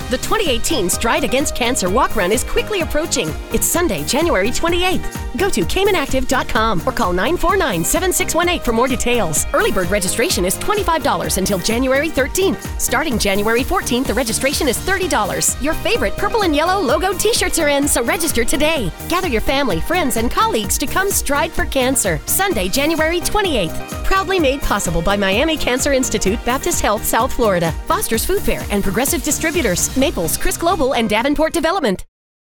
The 2018 Stride Against Cancer Walk Run is quickly approaching. It's Sunday, January 28th. Go to CaymanActive.com or call 949-7618 for more details. Early bird registration is $25 until January 13th. Starting January 14th, the registration is $30. Your favorite purple and yellow logoed t-shirts are in, so register today. Gather your family, friends, and colleagues to come Stride for Cancer. Sunday, January 28th. Proudly made possible by Miami Cancer Institute, Baptist Health, South Florida, Foster's Food Fair, and Progressive Distributors, Maples, Chris Global, and Davenport Development.